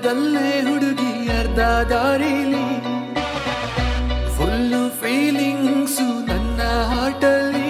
ಬಿಟ್ಟೋದಲ್ಲೇ ಹುಡುಗಿ ಅರ್ಧ ದಾರಿಲಿ ಫುಲ್ಲು ಫೀಲಿಂಗ್ಸು ನನ್ನ ಹಾಟಲ್ಲಿ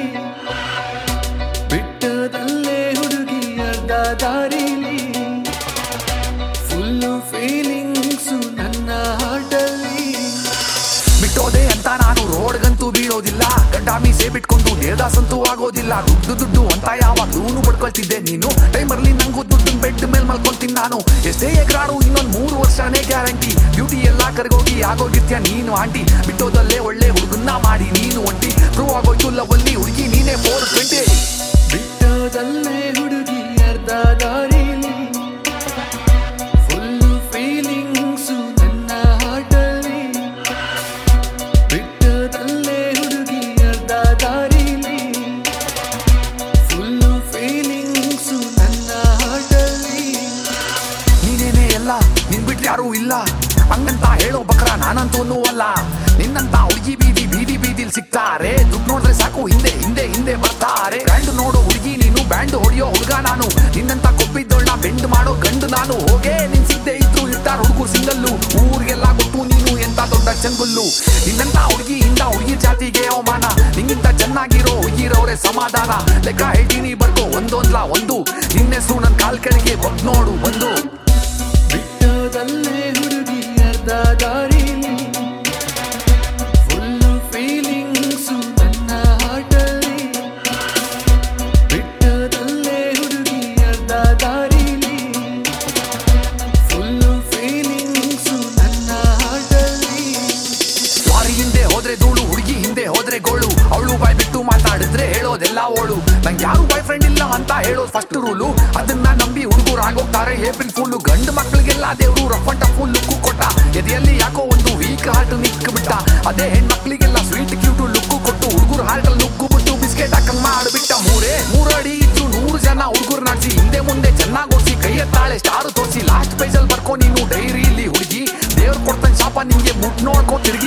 ಬಿಟ್ಟೋದಲ್ಲೇ ಹುಡುಗಿ ಅರ್ಧ ದಾರಿಲಿ ಫುಲ್ಲು ಫೀಲಿಂಗ್ಸು ನನ್ನ ಹಾಟಲ್ಲಿ ಬಿಟ್ಟೋದೆ ಅಂತ ನಾನು ರೋಡ್ಗಂತೂ ಬೀಳೋದಿಲ್ಲ ಗಡ್ಡ ಮೀಸೆ ಬಿಟ್ಕೊಂಡು ದೇವದಾಸಂತೂ ಆಗೋದಿಲ್ಲ ದುಡ್ಡು ಅಂತ ಯಾವಾಗ್ಲೂ ಪಡ್ಕೊಳ್ತಿದ್ದೆ ನೀನು ಟೈಮರ್ಲಿ ನಂಗೂ ದುಡ್ಡು ಬೆಡ್ ಮೇಲೆ ಮಲ್ಕೊಂತೀನಿ ನಾನು ಎಷ್ಟೇ ಎಗ್ರಾಡು ಇನ್ನೊಂದು 3 ವರ್ಷನೇ ಗ್ಯಾರಂಟಿ ಬ್ಯೂಟಿ ಎಲ್ಲ ಕರ್ಗೋಗಿ ಆಗೋಗಿರ್ತೀಯ ನೀನು ಆಂಟಿ ಬಿಟ್ಟೋದಲ್ಲೇ ಒಳ್ಳೆ ಹುಡುಗನ್ನ ಮಾಡಿ ನೀನು ಒಂಟಿ ಪ್ರೂವ್ ಆಗೋಯ್ತು ಲವಲ್ಲಿ ಹುಡುಗಿ ನೀನೇ 420 ಬಿಟ್ಟೋದಲ್ಲೇ ಹುಡುಗಿ ಅರ್ಧ ದಾರಿಲಿ ಫುಲ್ಲು ಫೀಲಿಂಗ್ಸು ನನ್ನ ಹಾಟಲ್ಲಿ ಬಿಟ್ಟೋದಲ್ಲೇ ಹುಡುಗಿ ಅರ್ಧ ದಾರಿಲಿ ಫುಲ್ಲು ಫೀಲಿಂಗ್ಸು ನನ್ನ ಹಾಟಲ್ಲಿ ನೀನೇನೇ ಎಲ್ಲ ನಿನ್ ಬಿಟ್ರೆ ಯಾರೂ ಇಲ್ಲ ಹಂಗಂತ ಹೇಳೋ ಬಕ್ರ ನಾನಂತೂ ಅಲ್ಲ ನಿನ್ನಂತ ಹುಡುಗಿ ಬೀದಿಲ್ ಸಿಗ್ತಾರೆ ದುಡ್ಡು ನೋಡಿದ್ರೆ ಸಾಕು ಹಿಂದೆ ಬರ್ತಾರೆ ಬ್ಯಾಂಡ್ ನೋಡೋ ಹುಡುಗಿ ನೀನು ಬ್ಯಾಂಡ್ ಹೊಡೆಯೋ ಹುಡುಗ ನಾನು ನಿನ್ನಂತ ಕೊಬ್ಬಿದ್ದೋಳ್ನ ಬೆಂಡ್ ಮಾಡೋ ಗಂಡು ನಾನು ಹೋಗೇ ನಿನ್ ಸಿದ್ದೆ ಇದ್ರು ಇರ್ತಾರ ಹುಡುಗರು ಸಿಂಗಲ್ಲು ಊರಿಗೆಲ್ಲ ಗೊತ್ತು ನೀನು ಎಂತ ದೊಡ್ಡ ಚಂಗುಲ್ಲು ನಿನ್ನಂತ ಹುಡುಗಿಯಿಂದ ಹುಡುಗಿ ಜಾತಿಗೆ ಅವಮಾನ ನಿಂಗಿಂತ ಚೆನ್ನಾಗಿರೋ ಹುಡುಗಿರೋರೆ ಸಮಾಧಾನ ಲೆಕ್ಕ ಹೇಳ್ತೀನಿ ಬರ್ಕೋ ಒಂದೊಂದ್ಲಾ ಒಂದು ನಿನ್ನ ಹೆಸರು ನನ್ ಕಾಲ್ ಕೆಳಗೆ ಬಗ್ ನೋಡು ಒಂದು ಬಿಟ್ಟೋದಲ್ಲೇ ಹುಡುಗಿ ಅರ್ಧ ದಾರಿಲಿ ಫುಲ್ಲು ಫೀಲಿಂಗ್ಸು ನನ್ನ ಹಾಟಲ್ಲಿ ಬಿಟ್ಟೋದಲ್ಲೇ ಹುಡುಗಿ ಅರ್ಧ ದಾರಿಲಿ ಫುಲ್ಲು ಫೀಲಿಂಗ್ಸು ನನ್ನ ಹಾಟಲ್ಲಿ ಲಾರಿ ಹಿಂದೆ ಹೋದ್ರೆ ಧೂಳು ಹುಡುಗಿ ಹಿಂದೆ ಹೋದ್ರೆ ಗೋಳು ಅವಳು ಬಾಯ್ ಬಿಟ್ಟು ಮಾತಾಡಿದ್ರೆ ಹೇಳೋದೆಲ್ಲ ಓಳು ನಂಗೆ ಯಾರು ಬಾಯ್ ಫ್ರೆಂಡ್ ಇಲ್ಲ ಅಂತ ಹೇಳೋದು ಫಸ್ಟ್ ರೂಲು ಅದನ್ನ ನಂಬಿ ಹುಡುಗರು ಆಗೋಗ್ತಾರೆ ಏಪ್ರಿಲ್ ಫುಲ್ಲು ಗಂಡು ಮಕ್ಳಿಗೆಲ್ಲ ದೇವ್ರು ರಫ್ ಅಂಡ್ ಟಫ್ ಲುಕ್ಕು ಕೊಟ್ಟ ಎದೆಯಲ್ಲಿ ಯಾಕೋ ಒಂದು ವೀಕ್ ಹಾರ್ಟ್ ನಿಕ್ ಬಿಟ್ಟ ಅದೇ ಹೆಣ್ಮಕ್ಳಿಗೆಲ್ಲ ಸ್ವೀಟ್ ಕ್ಯೂಟ್ ಲುಕ್ಕು ಕೊಟ್ಟು ಹುಡುಗರು ಹಾರ್ಟ್ ಅಲ್ಲಿ ನುಗ್ಗು ಬಿಟ್ಟು ಬಿಸ್ಕೆಟ್ ಹಾಕಂಗ್ ಮಾಡ್ಬಿಟ್ಟ 3 ಅಡಿ ಇದ್ರು 100 ಜನ ಹುಡುಗರು ನಾಡ್ಸಿ ಹಿಂದೆ ಮುಂದೆ ಚೆನ್ನಾಗಿ ಓಡಿಸಿ ಕೈ ಎತ್ತಾಳೆ ಸ್ಟಾರ್ ತೋರಿಸಿ ಲಾಸ್ಟ್ ಪೇಜ್ ಅಲ್ಲಿ ಬರ್ಕೊ ನೀನು ಡೈರಿಲಿ ಹುಡುಗಿ ದೇವ್ರು ಕೊಡ್ತಾನೆ ಶಾಪ ನಿಂಗೆ ಮುಟ್ ನೋಡ್ಕೊ ತಿರುಗಿ